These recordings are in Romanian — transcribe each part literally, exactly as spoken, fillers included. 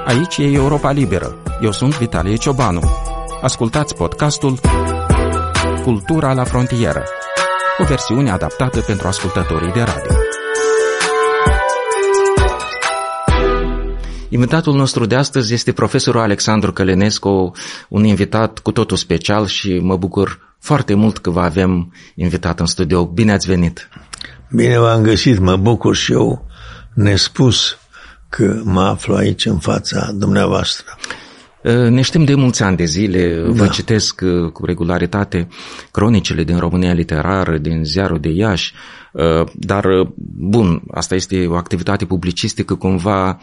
Aici e Europa Liberă. Eu sunt Vitalie Ciobanu. Ascultați podcastul Cultura la frontieră, o versiune adaptată pentru ascultătorii de radio. Invitatul nostru de astăzi este profesorul Alexandru Călinescu, un invitat cu totul special și mă bucur foarte mult că vă avem invitat în studio. Bine ați venit! Bine v-am găsit, mă bucur și eu nespus că mă aflu aici în fața dumneavoastră. Ne știm de mulți ani de zile, da. Vă citesc cu regularitate cronicile din România Literară, din Ziarul de Iași, dar, bun, asta este o activitate publicistică cumva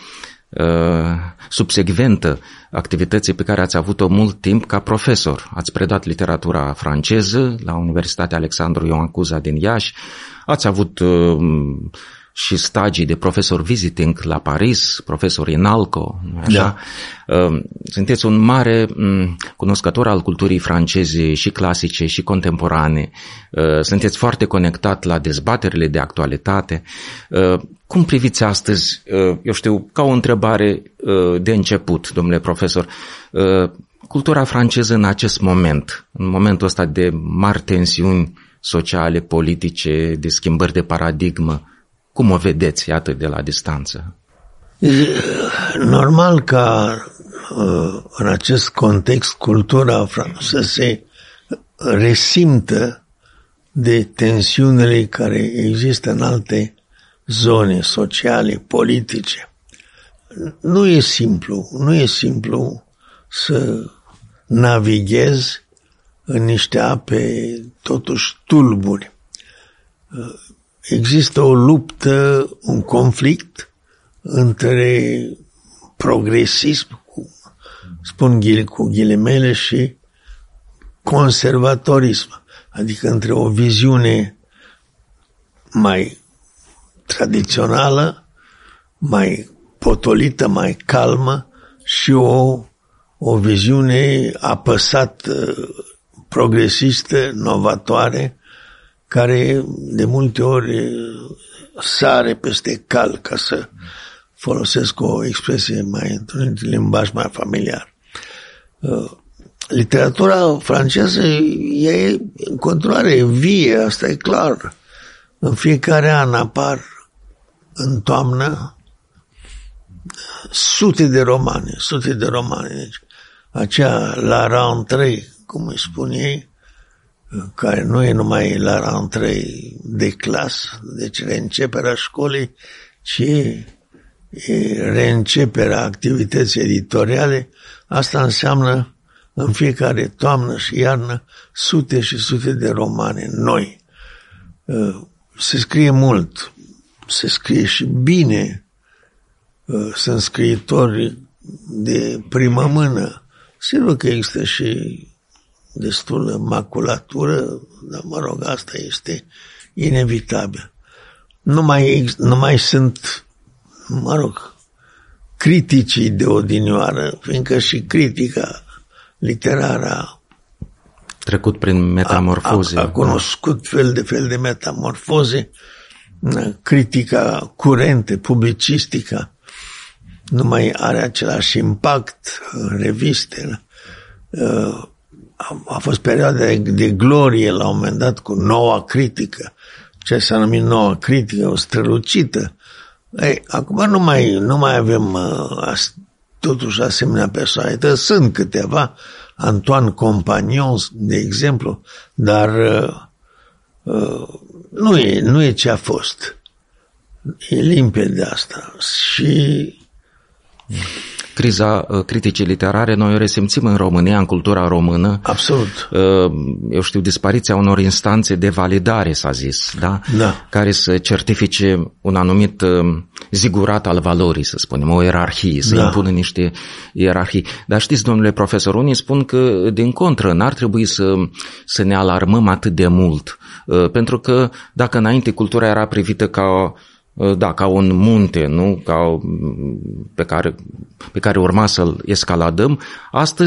subsecventă activității pe care ați avut-o mult timp ca profesor. Ați predat literatura franceză la Universitatea Alexandru Ioan Cuza din Iași, ați avut uh, și stagii de profesor visiting la Paris, profesor INALCO, așa? Da. Uh, sunteți un mare um, cunoscător al culturii franceze și clasice și contemporane. Uh, sunteți foarte conectat la dezbaterile de actualitate. Uh, cum priviți astăzi, uh, eu știu, ca o întrebare uh, de început, domnule profesor, uh, cultura franceză în acest moment, în momentul ăsta de mari tensiuni sociale, politice, de schimbări de paradigmă, cum o vedeți, iată, de la distanță? E normal ca în acest context cultura să se resimtă de tensiunile care există în alte zone sociale, politice. Nu e simplu, nu e simplu să navighezi în niște ape totuși tulburi. Există o luptă, un conflict între progresism, spun cu ghilimele, și conservatorism, adică între o viziune mai tradițională, mai potolită, mai calmă și o, o viziune apăsată, progresistă, novatoare, care de multe ori sare peste cal, ca să folosesc o expresie mai într-un limbaj mai familiar. Literatura franceză e în continuare vie, asta e clar. În fiecare an apar în toamnă sute de romane, sute de romane. Deci, acea la rentrée, cum îi spun ei, care nu e numai la rentrée de clasă, deci reînceperea școlii, ci e reînceperea activității editoriale. Asta înseamnă în fiecare toamnă și iarnă sute și sute de romane noi. Se scrie mult, se scrie și bine, sunt scriitori de primă mână. Sigur că există și destulă maculatură, dar mă rog, asta este inevitabil. Nu mai, nu mai sunt, mă rog, criticii de odinioară, fiindcă și critica literară a trecut prin metamorfoze. A, a, a cunoscut fel de fel de metamorfoze, critica curentă, publicistica, nu mai are același impact în reviste. A fost perioada de, de glorie la un moment dat cu noua critică, ce s-a numit noua critică, o strălucită. Ei, acum nu mai, nu mai avem uh, totuși asemenea persoane. Sunt câteva, Antoine Compagnon, de exemplu, dar uh, uh, nu, e, nu e ce a fost. E limpede asta. Și criza uh, criticii literare noi o resimțim în România, în cultura română. Absolut. Uh, eu știu, dispariția unor instanțe de validare, s-a zis, da? Da. Care să certifice un anumit uh, zigurat al valorii, să spunem, o ierarhie, să da. impună niște ierarhii. Dar știți, domnule profesor, unii spun că, din contră, n-ar trebui să, să ne alarmăm atât de mult, uh, pentru că dacă înainte cultura era privită ca da, ca un munte, nu? Ca, pe, care, pe care urma să-l escaladăm. Astăzi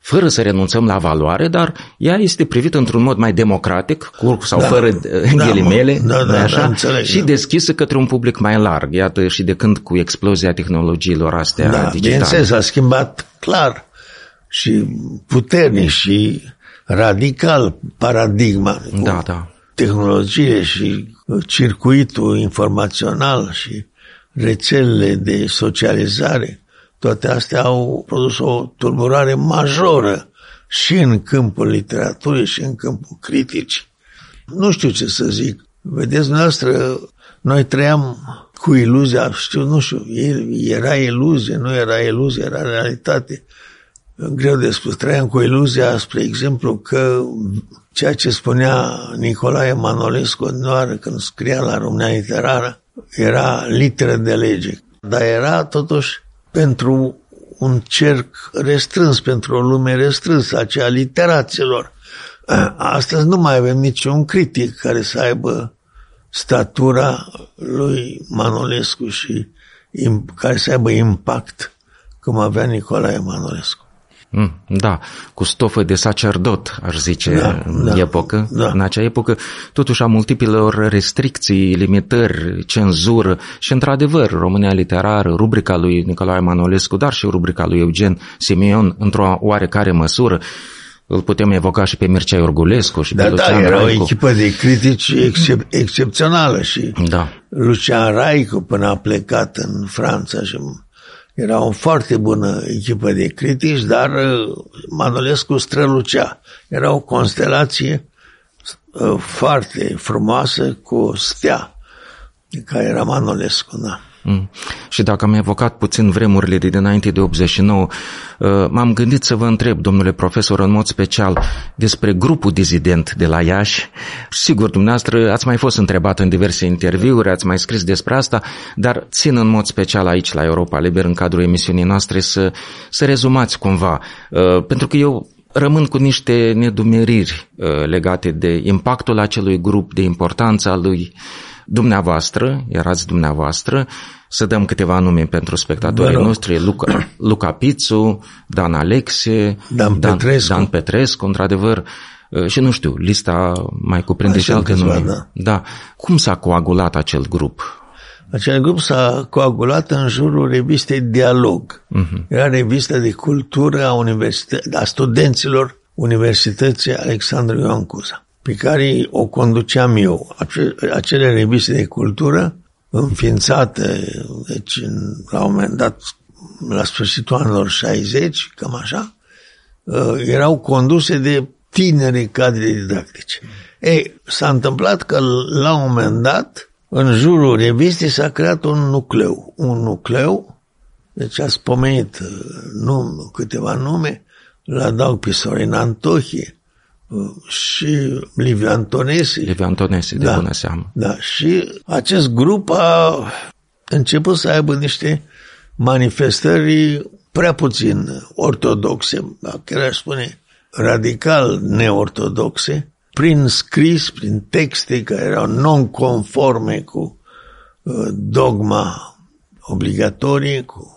fără să renunțăm la valoare, dar ea este privită într-un mod mai democratic, cu sau da, fără da, ghilimele, da, da, așa, da, înțeleg, și da. deschisă către un public mai larg. Iată, și de când cu explozia tehnologiilor astea da, digitale. Bineînțeles, s-a schimbat clar și puternic și radical paradigma. Da, da. Tehnologie și circuitul informațional și rețelele de socializare, toate astea au produs o tulburare majoră și în câmpul literaturii și în câmpul criticii. Nu știu ce să zic. Vedeți, noastră, noi trăiam cu iluzia, știu, nu știu, era iluzie, nu era iluzie, era realitate. Greu de spus. Trăiam cu iluzia, spre exemplu, că ceea ce spunea Nicolae Manolescu odinioară când scria la România Literară era literă de lege. Dar era totuși pentru un cerc restrâns, pentru o lume restrânsă, aceea literaților. Astăzi nu mai avem niciun critic care să aibă statura lui Manolescu și care să aibă impact cum avea Nicolae Manolescu. Da, cu stofă de sacerdot, aș zice, da, în da, epocă. Da. În acea epocă, totuși a multiplelor restricții, limitări, cenzură și, într-adevăr, România Literară, rubrica lui Nicolae Manolescu, dar și rubrica lui Eugen Simion, într-o oarecare măsură, îl putem evoca și pe Mircea Iorgulescu și da, pe Lucian da, era Raicu. O echipă de critici excep- excepțională și da. Lucian Raicu până a plecat în Franța și era o foarte bună echipă de critici, dar Manolescu strălucea. Era o constelație foarte frumoasă cu o stea, care era Manolescu, da. Mm. Și dacă am evocat puțin vremurile de dinainte de optzeci și nouă, m-am gândit să vă întreb, domnule profesor, în mod special despre grupul dizident de la Iași. Sigur, dumneavoastră ați mai fost întrebat în diverse interviuri, ați mai scris despre asta, dar țin în mod special aici la Europa Liber, în cadrul emisiunii noastre, să, să rezumați cumva, pentru că eu rămân cu niște nedumeriri legate de impactul acelui grup, de importanța lui. Dumneavoastră, erați dumneavoastră, să dăm câteva nume pentru spectatorii Bă, noștri, Luca, Luca Pițu, Dan Alexe, Dan Petrescu, Dan, Dan Petrescu, într-adevăr, și nu știu, lista mai cuprinde și alte nume. Da. da. Cum s-a coagulat acel grup? Acel grup s-a coagulat în jurul revistei Dialog. Uh-huh. Era revista de cultură a, universită- a studenților Universității Alexandru Ioan Cuza, pe care o conduceam eu. Acele reviste de cultură, înființate, deci, la un moment dat, la sfârșitul anilor șaizeci, cam așa, erau conduse de tineri cadre didactice. Ei, s-a întâmplat că, la un moment dat, în jurul revistei s-a creat un nucleu. Un nucleu, deci a spomenit num, câteva nume, la dau pe Sorin Antohie, și Liviu Antonesi. Liviu Antonesi, de da, bună seamă. Da, și acest grup a început să aibă niște manifestări prea puțin ortodoxe, chiar aș spune radical neortodoxe, prin scris, prin texte care erau non-conforme cu dogma obligatorie, cu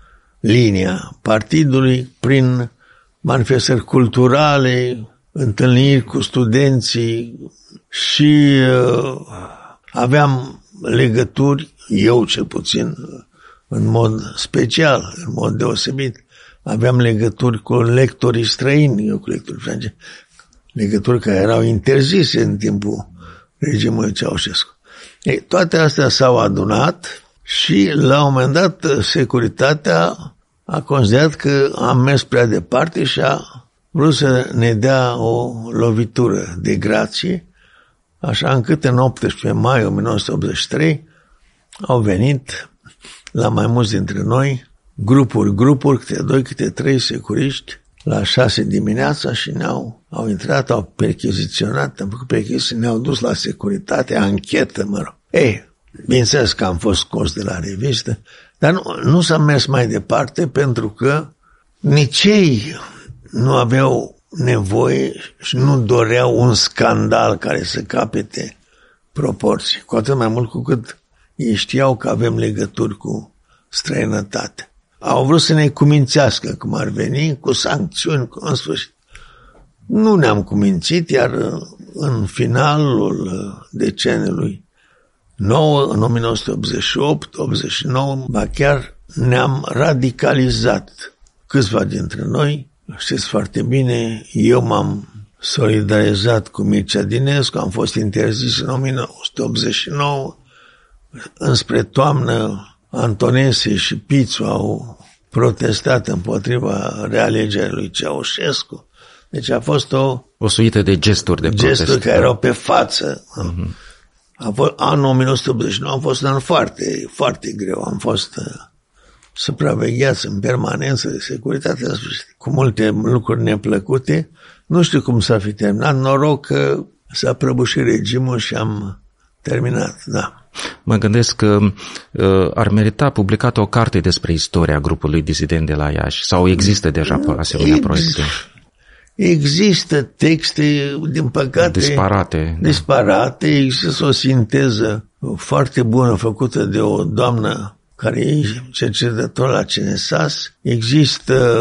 linia partidului, prin manifestări culturale, întâlniri cu studenții și uh, aveam legături, eu cel puțin, în mod special, în mod deosebit, aveam legături cu lectorii străini, eu cu lectorii francezi, legături care erau interzise în timpul regimului Ceaușescu. Ei, toate astea s-au adunat și, la un moment dat, securitatea a considerat că am mers prea departe și a vrut să ne dea o lovitură de grație, așa încât în optsprezece mai o mie nouă sute optzeci și trei au venit la mai mulți dintre noi grupuri, grupuri, câte doi, câte trei securiști, la șase dimineața și ne-au au intrat, au percheziționat, am făcut percheziții, ne-au dus la securitate, anchetă, mă rog. Ei, bineînțeles că am fost scos de la revistă, dar nu, nu s-a mers mai departe pentru că nici ei nu aveau nevoie și nu doreau un scandal care să capete proporții, cu atât mai mult cu cât ei știau că avem legături cu străinătate. Au vrut să ne cumințească, cum ar veni, cu sancțiuni, cu în sfârșit. Nu ne-am cumințit, iar în finalul deceniului nouă, în o mie nouă sute optzeci și opt optzeci și nouă, ba chiar ne-am radicalizat. Câțiva dintre noi, știți foarte bine, eu m-am solidarizat cu Mircea Dinescu, am fost interzis în o mie nouă sute optzeci și nouă, înspre toamnă Antonese și Pițu au protestat împotriva realegerii lui Ceaușescu. Deci a fost o... O suită de gesturi de protest. Gesturi care erau pe față. Uh-huh. A fost, anul o mie nouă sute optzeci și nouă a fost un an foarte, foarte greu. Am fost uh, supravegheați în permanență de securitate, cu multe lucruri neplăcute. Nu știu cum s-a fi terminat. Noroc că s-a prăbușit regimul și am terminat, da. Mă gândesc că uh, ar merita publicat o carte despre istoria grupului disident de la Iași, sau există deja asemenea Ex- proiecte? Există texte, din păcate, disparate. disparate. Da. Există o sinteză foarte bună făcută de o doamnă care e cercetător la C N S A S. Există,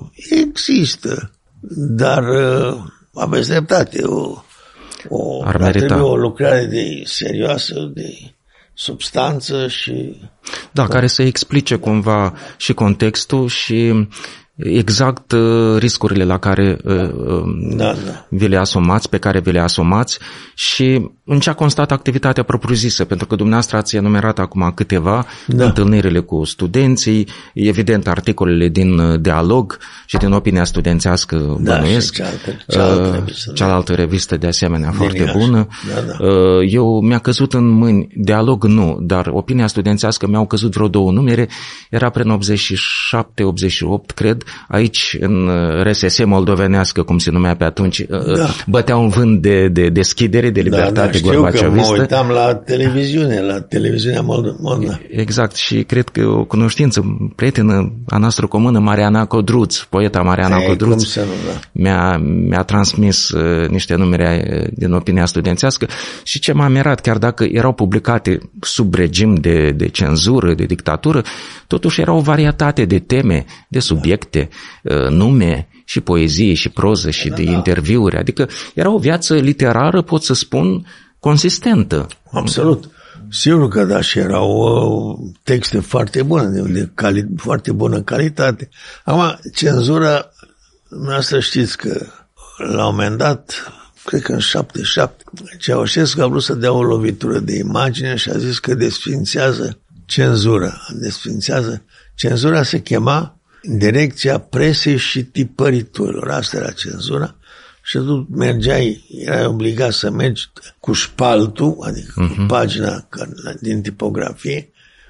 există, dar uh, aveți dreptate, o, o, ar merita. o lucrare de serioasă, de substanță și... Da, care să explice cumva și contextul și exact uh, riscurile la care uh, da, da. vi le asumați, pe care vi le asumați și în ce a constat activitatea propriu-zisă, pentru că dumneavoastră ați enumerat acum câteva, da. Întâlnirile cu studenții, evident articolele din Dialog și din Opinia Studențească, da, bănuiesc, cealaltă, cealaltă, revistă, cealaltă revistă de asemenea din foarte Iași. bună. Da, da. Eu mi-a căzut în mâini, Dialog nu, dar Opinia Studențească mi-au căzut vreo două numere, era prin optzeci și șapte optzeci și opt, cred, aici în R S S moldovenească, cum se numea pe atunci, da. Bătea un vânt de, de deschidere, de libertate, da, da, știu gorbaceovistă. Că mă uitam la televiziune, la televiziunea Moldova. Exact, și cred că o cunoștință, prietenă a noastră comună, Mariana Codruț, poeta Mariana Ei, Codruț, nu, da. mi-a, mi-a transmis uh, niște numere din Opinia Studențească și ce m-a mirat, chiar dacă erau publicate sub regim de, de cenzură, de dictatură, totuși era o varietate de teme, de subiecte, da. uh, nume, și poezie, și proză, și da, de da. interviuri, adică era o viață literară, pot să spun, consistentă. Absolut. Sigur că da, și erau uh, texte foarte bune, de, de cali- foarte bună calitate. Acum, cenzura, noastră știți că la un moment dat, cred că în șaptezeci și șapte, Ceaușescu a vrut să dea o lovitură de imagine și a zis că desfințează cenzura. Desfințează. Cenzura se chema Direcția Presei și Tipăriturilor. Asta era cenzura. Și tu mergeai, erai obligat să mergi cu șpaltul, adică uh-huh. cu pagina din tipografie,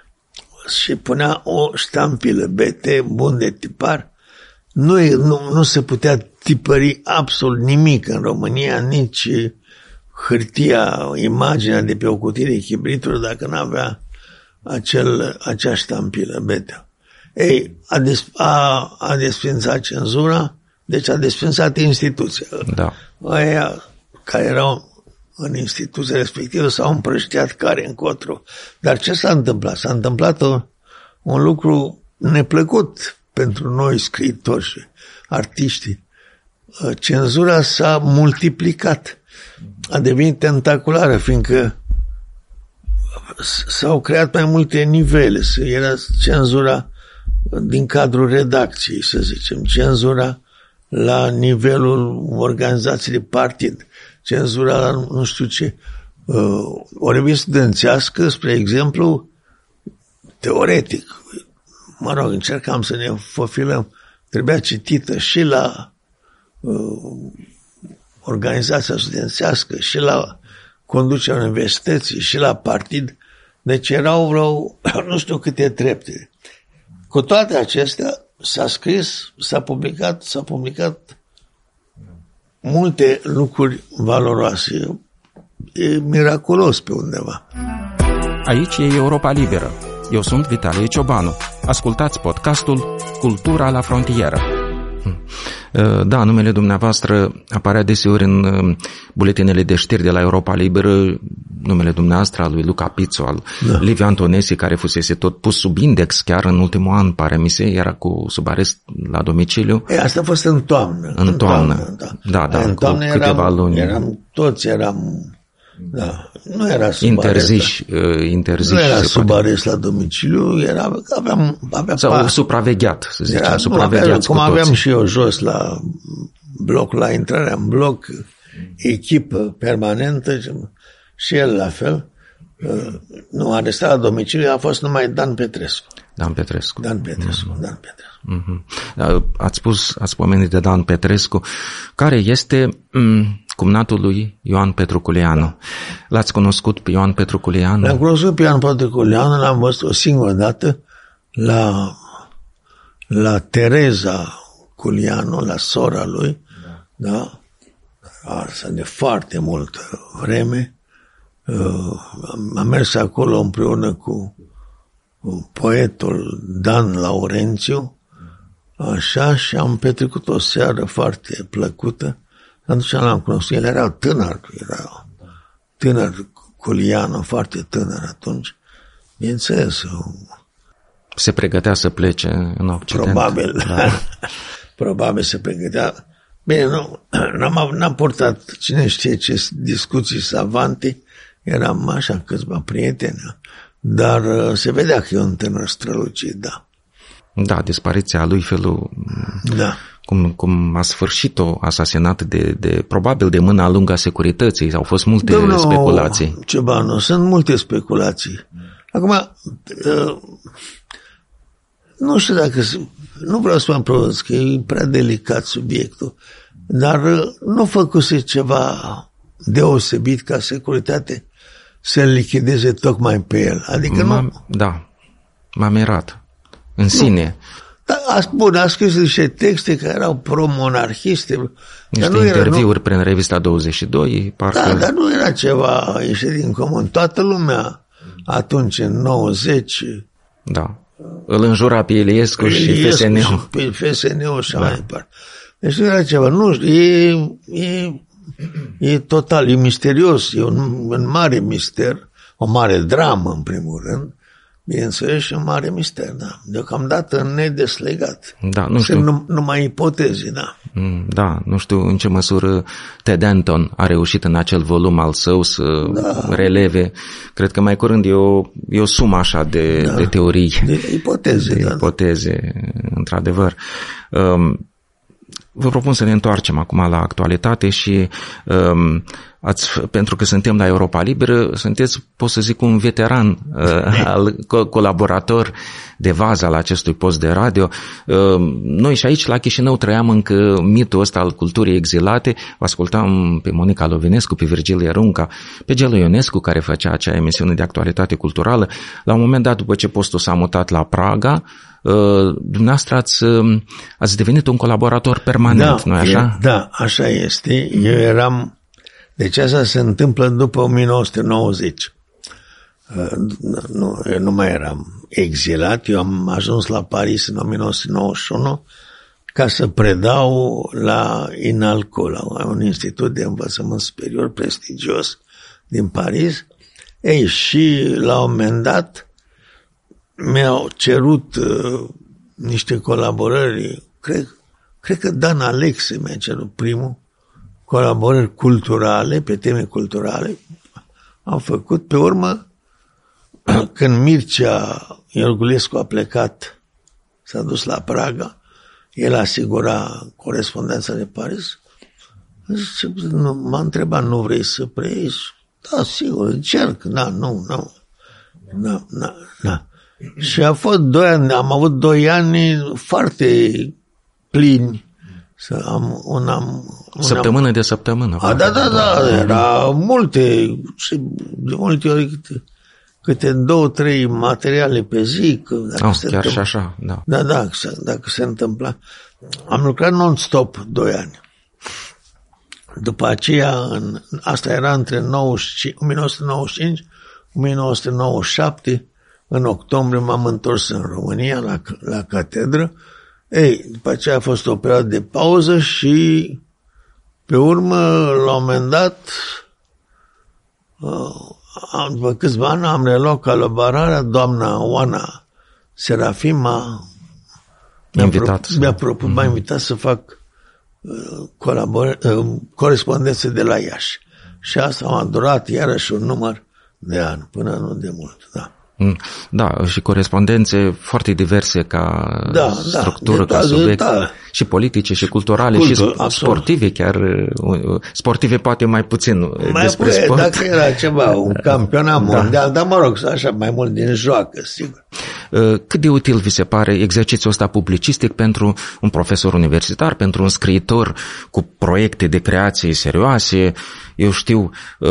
și punea o ștampilă B T, bun de tipar. Nu, nu, nu se putea tipări absolut nimic în România, nici hârtia, imaginea de pe o cutie de chibrituri, dacă nu avea acel, acea ștampilă B T. Ei, a, des, a, a desfințat cenzura, deci a desfințat instituția. Da. Aia care erau în instituția respectivă s-au împrăștiat care încotro. Dar ce s-a întâmplat? S-a întâmplat o, un lucru neplăcut pentru noi scriitori și artiști. Cenzura s-a multiplicat. A devenit tentaculară, fiindcă s-au creat mai multe nivele. Era cenzura din cadrul redacției, să zicem, cenzura la nivelul organizației de partid, cenzura la nu știu ce. O revistă studențească, spre exemplu, teoretic, mă rog, încercam să ne fofilăm, trebuia citită și la uh, organizația studențească, și la conducerea universității, și la partid, deci erau vreo, nu știu câte trepte. Cu toate acestea, s-a scris, s-a publicat, s-a publicat multe lucruri valoroase. E miraculos pe undeva. Aici e Europa Liberă. Eu sunt Vitalie Ciobanu. Ascultați podcastul Cultura la frontieră. Da, numele dumneavoastră apare deseori în buletinele de știri de la Europa Liberă, numele dumneavoastră, al lui Luca Pițu, al da. Liviu Antonesi, care fusese tot pus sub index chiar în ultimul an, pare mi se, era cu sub arest la domiciliu. E, asta a fost în toamnă. În, în toamnă, toamnă da. Da, da, în toamnă cu câteva eram, luni. Eram, toți eram, da, nu era sub interziși, arest. Interziși, nu era sub poate. arest la domiciliu, era, aveam, aveam sau par... supravegheat, să zicem, era, supravegheați cum cu aveam toți. și eu jos la bloc, la intrarea în bloc, echipă permanentă și el la fel. Nu, arestat la domiciliu a fost numai Dan Petrescu. Dan Petrescu. Dan Petrescu, mm-hmm. Dan Petrescu. Mm-hmm. Ați spus, ați pomenit de Dan Petrescu, care este m- cumnatul lui Ioan Petruculianu. L-ați cunoscut pe Ioan Petruculianu? L-am cunoscut pe Ioan Petruculianu, l-am văzut o singură dată la, la Tereza Culianu, la sora lui, da? da? Asta de foarte multă vreme. Uh, am mers acolo împreună cu, cu poetul Dan Laurențiu, așa, și am petrecut o seară foarte plăcută. Atunci l-am cunoscut, el era tânăr, era tânăr Culianu, foarte tânăr atunci. Bineînțeles. Se pregătea să plece în Occident. Probabil. Da. Probabil se pregătea. Bine, nu, n-am, n-am purtat cine știe ce discuții savante, eram așa câțiva prieteni, dar se vedea că e un tânăr strălucit, da. Da, dispariția lui, felul da. cum, cum a sfârșit-o asasinat de, de, probabil de mâna lungă a securității, au fost multe Domnul, speculații. Ceva, nu, sunt multe speculații. Acum, nu știu dacă, nu vreau să mă provăț, că e prea delicat subiectul, dar nu făcuse ceva deosebit ca securitate să-l lichideze tocmai pe el. Adică M-a, nu... Da, m-a mirat în sine. Da, a, bun, a scris niște texte care erau pro-monarhiste. Niște nu interviuri era, nu... prin revista douăzeci și doi. Parcă... Da, dar nu era ceva ieșit din comun. Toată lumea atunci, în nouăzeci... Da. Îl înjura pe Iliescu și F S N-ul. Pe F S N-ul și da. mai departe. Deci nu era ceva. Nu știu, e... e E total, e misterios, e un, un mare mister, o mare dramă în primul rând, bineînțeles și un mare mister, da. Deocamdată nedeslegat. Da, nu știu. Sunt numai ipoteze, da. Da, nu știu în ce măsură Ted Danton a reușit în acel volum al său să da. releve. Cred că mai curând e o, e o sumă așa de, da. de teorii. De ipoteze, de da. ipoteze, într-adevăr. Um, Vă propun să ne întoarcem acum la actualitate și um, ați, pentru că suntem la Europa Liberă, sunteți, pot să zic, un veteran uh, al co- colaborator de vază al acestui post de radio. Uh, noi și aici la Chișinău trăiam încă mitul ăsta al culturii exilate. Vă ascultam pe Monica Lovinescu, pe Virgilie Runca, pe Gelu Ionescu, care făcea acea emisiune de actualitate culturală. La un moment dat, după ce postul s-a mutat la Praga, Uh, dumneavoastră ați, uh, ați devenit un colaborator permanent, da, nu-i așa? E, da, așa este. Eu eram... Deci asta se întâmplă după o mie nouă sute nouăzeci. Uh, nu, eu nu mai eram exilat. Eu am ajuns la Paris în o mie nouă sute nouăzeci și unu ca să predau la INALCO, la un institut de învățământ superior prestigios din Paris. Ei, și la un moment dat mi-au cerut uh, niște colaborări, cred, cred că Dan Alexe mi-a cerut primul, colaborări culturale, pe teme culturale. Am făcut, pe urmă, când Mircea Iorgulescu a plecat, s-a dus la Praga, el asigura corespondența de Paris, zice, m-a întrebat, nu vrei să preiei? Da, sigur, încerc, da, nu, nu, da, da, da. Și a fost doi ani, am avut doi ani foarte plini. Să am un am, un săptămână am... de săptămână. A, da, da, da, era multe, de multe ori câte, câte două, trei materiale pe zi. Că dacă oh, se chiar întâmpla, și așa, da. Da, da, dacă se întâmpla. Am lucrat non-stop doi ani. După aceea, în, asta era între nouăzeci, o mie nouă sute nouăzeci și cinci o mie nouă sute nouăzeci și șapte, în octombrie m-am întors în România, la, la catedră, Ei, după aceea a fost o perioadă de pauză și pe urmă, la un moment dat, după câțiva ani, am reluat colaborarea, doamna Oana Serafima mi-a, invitat, pro, mi-a, propus, mm-hmm. m-a invitat să fac uh, uh, corespondențe de la Iași. Și asta m-a durat iarăși un număr de ani, până nu de mult, da. Da, și corespondențe foarte diverse ca da, structură, da, ca subiect, da. și politice, și culturale, Cultur, și absolut. sportive chiar, sportive poate mai puțin mai despre puie, sport. Dacă era ceva, un campionat mondial, da. Dar mă rog, așa, mai mult din joacă, sigur. Cât de util vi se pare exercițiul ăsta publicistic pentru un profesor universitar, pentru un scriitor cu proiecte de creație serioase? Eu știu,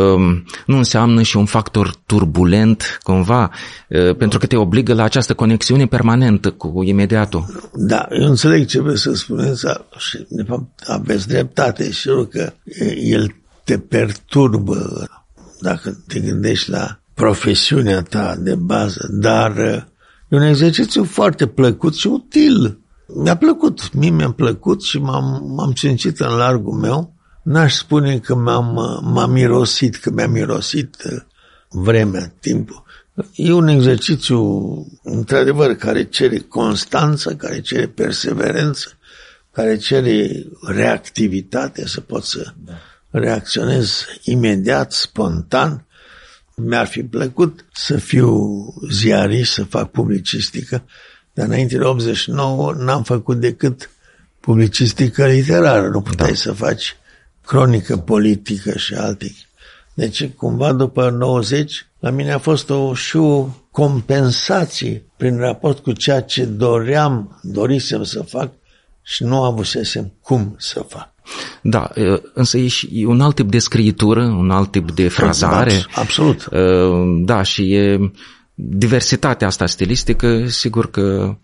nu înseamnă și un factor turbulent, cumva, pentru că te obligă la această conexiune permanentă cu imediatul. Da, eu înțeleg ce vreți să spuneți și, de fapt, aveți dreptate. Sigur că el te perturbă dacă te gândești la profesiunea ta de bază, dar e un exercițiu foarte plăcut și util. Mi-a plăcut, mie mi-a plăcut și m-am, m-am simțit în largul meu. N-aș spune că m-am, m-am mirosit, că mi-a mirosit vremea, timpul. E un exercițiu, într-adevăr, care cere constanță, care cere perseverență, care cere reactivitate, să poți să reacționezi imediat, spontan. Mi-ar fi plăcut să fiu ziarist, să fac publicistică, dar înainte de optzeci și nouă n-am făcut decât publicistică literară. Nu puteai da. să faci cronică politică și alte. Deci, cumva, după nouăzeci, la mine a fost o, și o compensație prin raport cu ceea ce doream, dorisem să fac și nu avusesem cum să fac. Da, însă e și un alt tip de scriitură, un alt tip de frazare. Absolut. Da, și e diversitatea asta stilistică, sigur că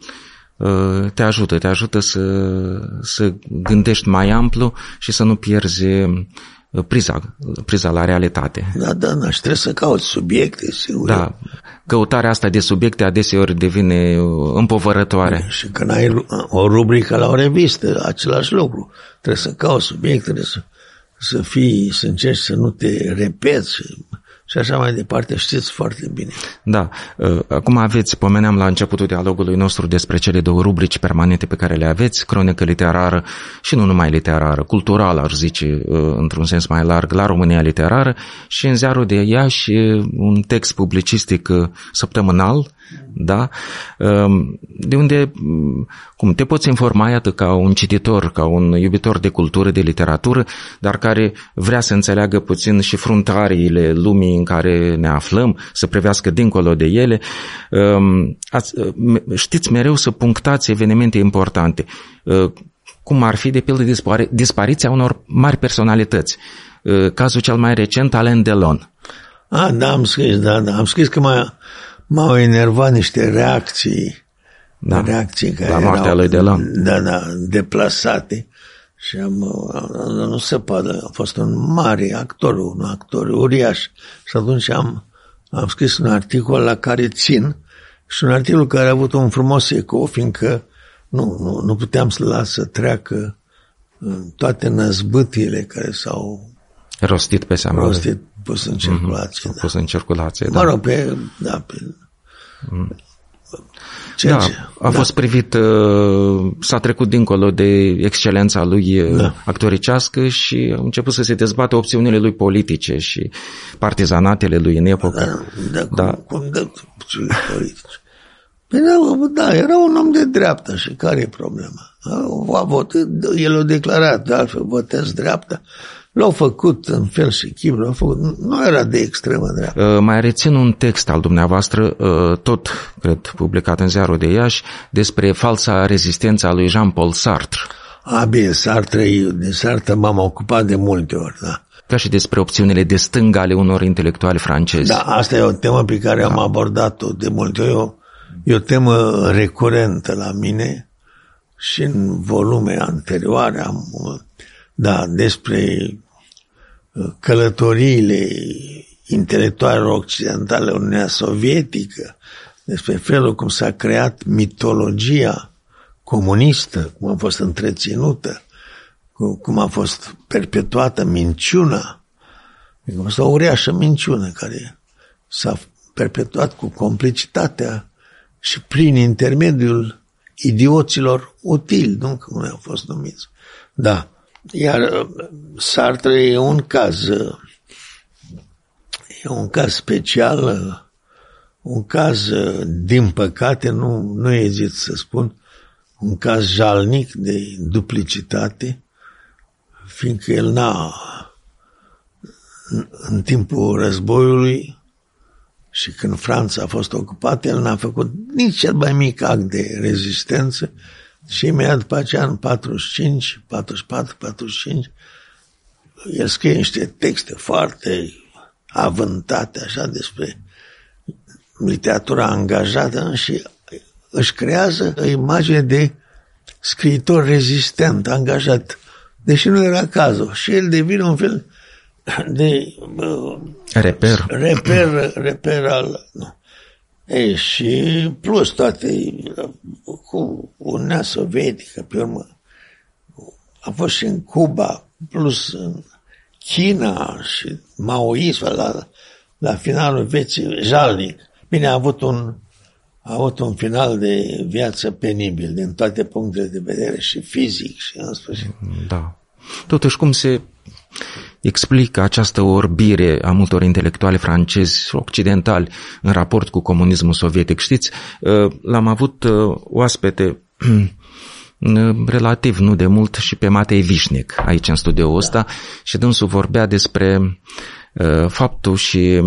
te ajută, te ajută să, să gândești mai amplu și să nu pierzi priza, priza la realitate. Da, da, da, și trebuie să cauți subiecte, sigur. Da, căutarea asta de subiecte adeseori devine împovărătoare. Și când ai o rubrică la o revistă, același lucru. Trebuie să cauți subiecte, trebuie să, să fii, să încerci să nu te repeți și, și așa mai departe, știți foarte bine. Da, acum aveți, pomeneam la începutul dialogului nostru despre cele două rubrici permanente pe care le aveți, cronică literară și nu numai literară, culturală, aș zice, într-un sens mai larg, la România Literară, și în Ziarul de Iași un text publicistic săptămânal, da? De unde, cum, te poți informa, iată, ca un cititor, ca un iubitor de cultură, de literatură, dar care vrea să înțeleagă puțin și fruntariile lumii în care ne aflăm, să privească dincolo de ele. Știți mereu să punctați evenimente importante, cum ar fi, de pildă, dispariția unor mari personalități. Cazul cel mai recent, Alain Delon. Ah, da, am scris, da, da, am scris că m-a, m-au enervat niște reacții, da, reacții care la moartea erau, lui Delon. Da, da, deplasate. Și am, nu se poate, a fost un mare actor, un actor uriaș. Și atunci am, am scris un articol la care țin și un articol care a avut un frumos eco, fiindcă nu, nu, nu puteam să las să treacă toate năzbâtiile care s-au rostit pe seama. Rostit, pus în circulație. Mm-hmm. Da. Pus în circulație, mă da. rog, pe, da, pe, mm. Da, a fost da. privit, s-a trecut dincolo de excelența lui da. actoricească și a început să se dezbată opțiunile lui politice și partizanatele lui în epocă. Da, da, da. Cum, cum dă opțiunile politice? Păi da, da, era un om de dreapta și care e problema? A votat, el a declarat, de altfel votez dreapta. L-au făcut în fel și chip, l-au făcut, nu era de extremă dreaptă. Uh, mai rețin un text al dumneavoastră, uh, tot, cred, publicat în Ziarul de Iași, despre falsa rezistență a lui Jean-Paul Sartre. A, bine, Sartre, de Sartre m-am ocupat de multe ori, da. Ca și despre opțiunile de stânga ale unor intelectuali francezi. Da, asta e o temă pe care da. am abordat-o de multe ori. E o, e o temă recurentă la mine și în volume anterioare am... Da, despre călătoriile intelectualelor occidentale în Uniunea Sovietică, despre felul cum s-a creat mitologia comunistă, cum a fost întreținută, cum a fost perpetuată minciuna. A fost o uriașă minciună care s-a perpetuat cu complicitatea și prin intermediul idioților utili, nu cum au fost numiți. Da. Iar Sartre e un caz, e un caz special, un caz, din păcate, nu, nu ezit să spun, un caz jalnic de duplicitate, fiindcă el n-a, în timpul războiului și când Franța a fost ocupată, el n-a făcut nici cel mai mic act de rezistență și imediat după aceea, în patruzeci și cinci, patruzeci și patru, patruzeci și cinci, el scrie niște texte foarte avântate așa despre literatura angajată și își creează o imagine de scriitor rezistent, angajat, deși nu era cazul. Și el devine un fel de uh, reper. reper, reper al... Nu. Ei, și plus toate cu Uniunea Sovietică, pe urmă, a fost și în Cuba, plus în China și maoism la, la finalul vieții jalnic. Bine, a avut un a avut un final de viață penibil din toate punctele de vedere, și fizic și în sfârșit. Da. Totuși, cum se explică această orbire a multor intelectuali francezi și occidentali în raport cu comunismul sovietic? Știți, l-am avut oaspete relativ nu de mult și pe Matei Vișnec aici în studioul ăsta, da. Și dânsul vorbea despre uh, faptul și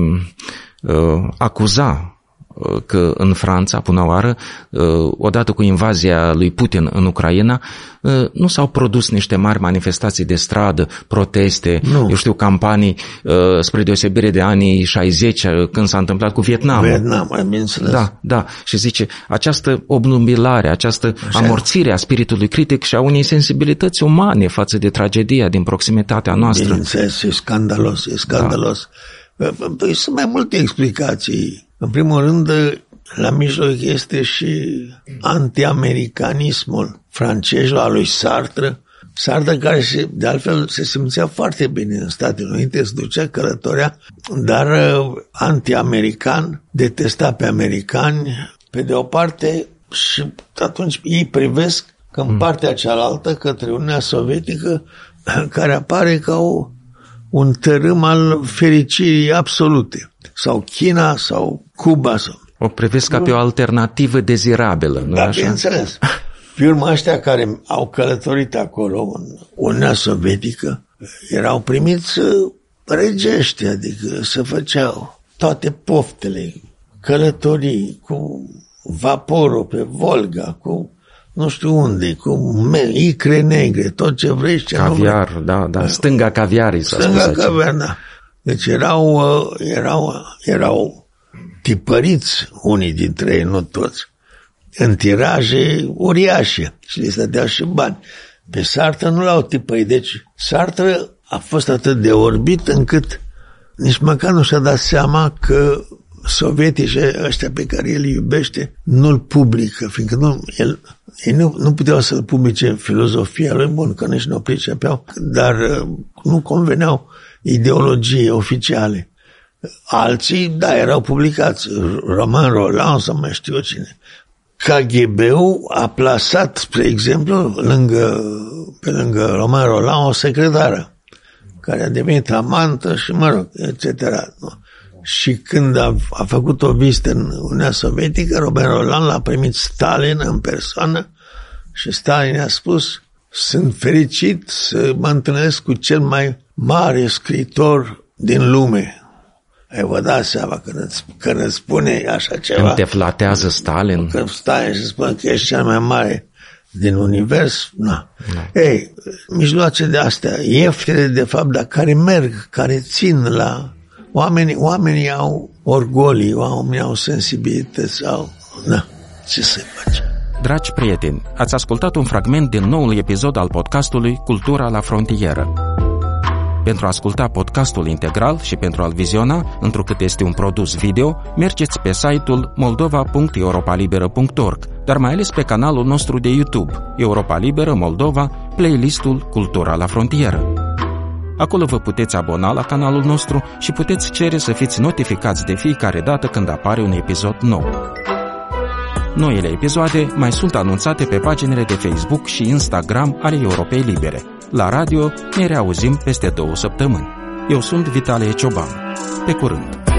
uh, acuza că în Franța, până oară, odată cu invazia lui Putin în Ucraina, nu s-au produs niște mari manifestații de stradă, proteste, nu. eu știu, campanii, spre deosebire de anii șaizeci, când s-a întâmplat cu Vietnamul. Vietnam, am înțeles. Da, da. Și zice, această obnubilare, această Așa. amorțire a spiritului critic și a unei sensibilități umane față de tragedia din proximitatea noastră. Bineînțeles, e scandalos, e scandalos. Da. Păi sunt mai multe explicații. În primul rând, la mijloc este și anti-americanismul francez al lui Sartre. Sartre, care se, de altfel se simțea foarte bine în Statele Unite, se ducea, călătorea, dar anti-american, detesta pe americani, pe de o parte, și atunci ei privesc că în partea cealaltă, către Uniunea Sovietică, care apare ca o, un tărâm al fericirii absolute. Sau China, sau Cuba. Sau... O privesc ca pe o alternativă dezirabilă, nu da, așa? bineînțeles. Pe urmă, ăștia care au călătorit acolo în Uniunea Sovietică erau primiți regești, adică se făceau toate poftele, călătorii cu vaporul pe Volga, cu nu știu unde, cu icre negre, tot ce vrei. Ce caviar, nu da, da, stânga caviarii. Stânga caviar, da. Deci erau, erau, erau tipăriți unii dintre ei, nu toți, în tiraje uriașe și le stăteau și bani. Pe Sartre nu l-au tipărit. Deci Sartre a fost atât de orbit încât nici măcar nu și-a dat seama că sovietici ăștia pe care el îi iubește nu-l publică, fiindcă nu, el, ei nu, nu puteau să-l publice filozofia lui, bun, că nici nu o pricepeau, dar nu conveneau ideologii oficiale. Alții, da, erau publicați. Romain Rolland sau mai știu cine. K G B-ul a plasat, spre exemplu, lângă, pe lângă Romain Rolland, o secretară care a devenit amantă și, mă rog, et cetera. Și când a, a făcut o vizită în Uniunea Sovietică, Romain Rolland l-a primit Stalin în persoană și Stalin a spus: sunt fericit să mă întâlnesc cu cel mai mare scriitor din lume. Ai vă dați seama când îți, când îți spune așa ceva. Când te flatează Stalin. Când stai și spune că ești cel mai mare din univers, na. na. Ei, mijloace de astea ieftine, de fapt, dar care merg, care țin la... Oamenii, oamenii au orgolii, oamenii au sensibilități, au... Na, ce să face? Dragi prieteni, ați ascultat un fragment din noul episod al podcastului Cultura la frontieră. Pentru a asculta podcastul integral și pentru a-l viziona, întrucât este un produs video, mergeți pe site-ul moldova punct europa liberă punct org, dar mai ales pe canalul nostru de YouTube, Europa Liberă Moldova, playlistul Cultura la Frontieră. Acolo vă puteți abona la canalul nostru și puteți cere să fiți notificați de fiecare dată când apare un episod nou. Noile episoade mai sunt anunțate pe paginile de Facebook și Instagram ale Europei Libere. La radio ne reauzim peste două săptămâni. Eu sunt Vitalie Cioban. Pe curând!